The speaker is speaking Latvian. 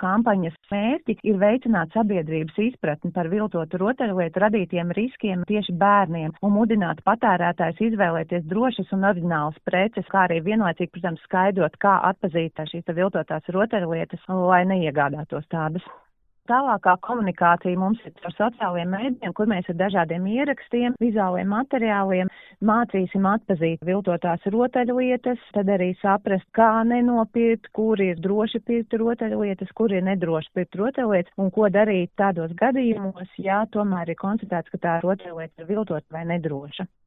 kampaņas mērķi ir veicināt sabiedrības izpratni par viltotu rotaļlietu radītiem riskiem tieši bērniem un mudināt patērētājus izvēlēties drošas un oriģinālas preces, kā arī vienlaicīgi, protams, skaidrot, kā atpazīt šīs viltotās rotaļlietas, lai neiegādātos tādas. Tālākā komunikācija mums ir ar sociālajiem mēdījiem, kur mēs ar dažādiem ierakstiem, vizuāliem materiāliem mācīsim atpazīt viltotās rotaļlietas, tad arī saprast, kā nenopirkt, kur ir droši pirkt rotaļlietas, kur ir nedroši pirkt rotaļlietas un ko darīt tādos gadījumos, ja tomēr ir konstatēts, ka tā rotaļlieta ir viltota vai nedroša.